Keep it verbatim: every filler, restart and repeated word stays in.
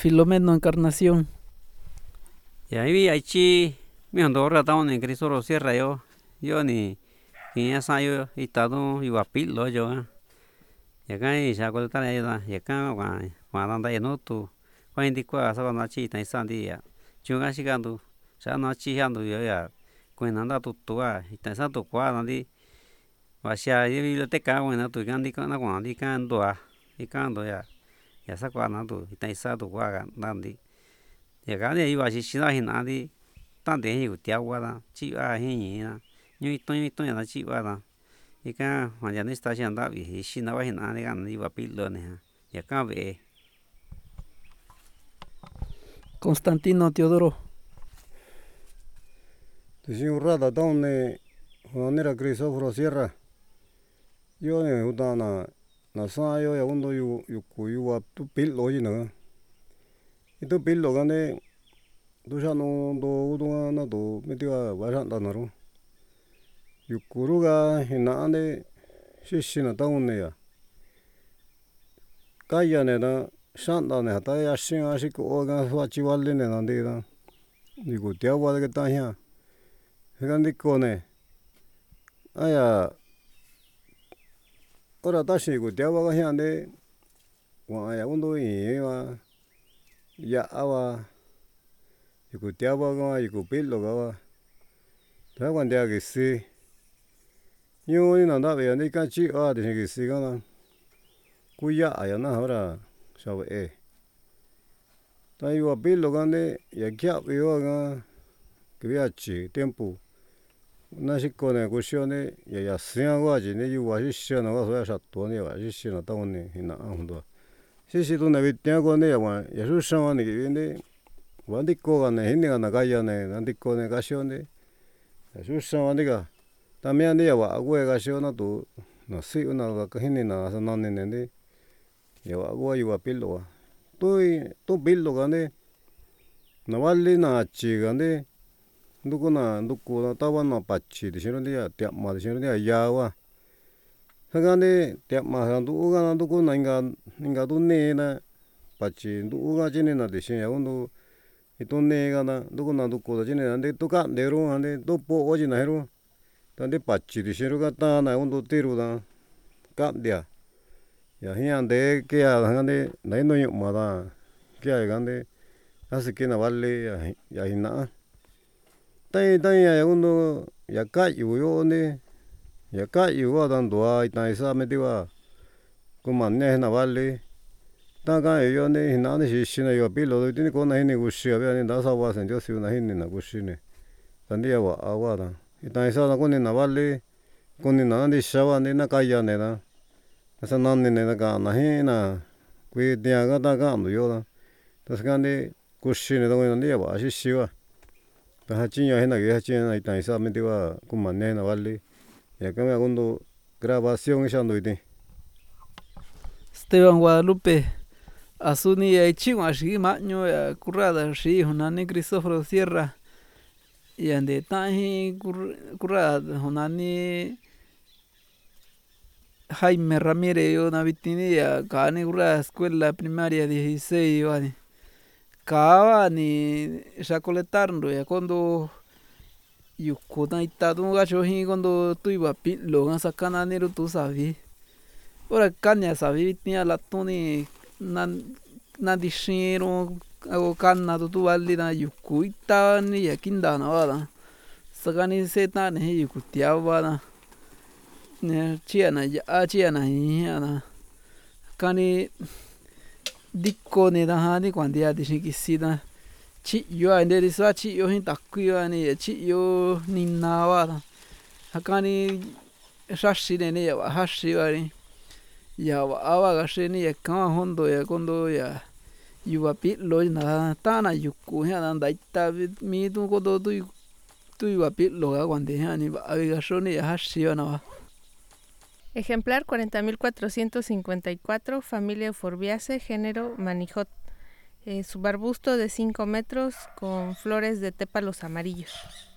Filomeno Encarnación. Y ahí hay chi, mi ando ratón en Crisoro Sierra yo, yo ni, ni ya sayo y todo y guapilo yo. Y acá y ya cuando está ahí y acá cuando cuando anda en otro, cuando indicó sábado noche está en Sandia, yo casi llegando, ya noche llegando yo ya, cuando anda tu tua, y está santo cuadro andi, vaya y biblioteca cuando tu gandi cuando cuando andi cando a, y cando ya, ya sa cuando tu, y está santo cuadro andi. Y acá de ahí va a ser la gente de tanto de ellos te aguarda chiva gente yo y todo y todo ya chiva y acá mañana está haciendo y si no va a gente de ganar iba a pillones y acá ve Constantino Teodoro. Te un rato donde manera Crisóforo Sierra yo ne utana na sa yo ya undo yu yu kuyu tu pillo y no y tu pillo gane tu ya no do udo na do metiwa baranda naro yu kuruga hinane shishina taune ya kaya ne na shanda ne ta ya shin ashi ko ga wa chiwale ne na de na digo te agua de que ta ya gandi kone aya ora ta shi go te agua ga ya de wa ya undo y wa ya awa yu te agua ga yu pillo ga wa ta wa de que si yo ni na da ve ni ka chi a de que si ga na ku ya ya na ahora sabe eh ta yu pillo ga ne ya kya yo ga que vea chi tiempo na shi ko ne ku shio ne ya ya sia wa ji ne yu wa shi shio na wa so ya sha to ne wa shi shio na ta ne hina an do shi shi do na vi tia ko ne ya wa ya su sha wa ne que ne wa ndi ko ga ne hin ga na ga ya ne na ndi ko ne ga shio ne ya su sha wa ne ga ta me ne ya wa gu ga shio na to na si una ga ka hin na sa na ne ne ya wa gu yu wa pillo wa to to pillo ga ne na wa li na chi ga ne nduku na nduku na ta wa na pa chi de shiro ne ya te ma de shiro ne ya wa ha ga ne te ma ga ndu ga na nduku na nga nga do ne na pa chi ndu ga ji ne na de shin ya undo y to ne ga na nduku na nduku da ji ne na de to ka de ro ande to po o ji na ro ta de pa chi de shiro ga ta na undo te ro da ka dia ya hi ande que ya ga ne na no yo ma da que ya ga ne así que na vale ya ya hi na tai tai ya undo ya ka yu yo ne ya ka yu wa dan do ai tai sa me ti wa ku man ne na vale ta ga yo ne hi na ne shi shi na yo pi lo ti ni ko na hi ni gu shi ya ne da sa wa sen jo si na hi ni na gu shi ne ta ni ya wa a wa da i tai sa na ko ni na vale ko ni na ni sha wa ne na ka ya ne na sa na ne ne ga na hi na ku ti ya ga ta ga no yo da ta sa ne gu shi ne da ko ni ya wa shi shi wa ta ha chi ya he na ge ha chi na i tai sa me ti wa ku man ne na vale ya que me hago grabación echando y Esteban Guadalupe. Asuni ya chiwa shi maño ya currada shi honani Crisóforo Sierra. Y ande tahi currada honani Jaime Ramírez yo na vitini ya kani currada escuela primaria dieciséis yo ani. Kawa ni shakoletaron ya cuando yuko na itado ga shohi cuando tu iba pilo ga sakana ni ru tu sabi ora kanya sabi tinha latoni na na dishiro ago kana tu tu vali na yuko ita ni ya kinda na wala sakani seta ne yuko tiawa na ne chia na ya chia na hi na kani dikko ne da ha ni kwandia dishiki na chi yo ande risa chi yo hin takku yo ani chi yo ninna wa hakani shashi ne ne wa hashi wa ni ya wa awa ga she ni ka hondo ya kondo ya yuwa pi lo na ta na yuku ya na dai ta mi tu ko do tu tu yuwa pi lo ga kwande ya ni ba ga sho ni ya hashi wa na. Ejemplar cuarenta mil cuatrocientos cincuenta y cuatro, familia Euphorbiaceae, género Manihot. Eh, subarbusto de cinco metros con flores de tépalos amarillos.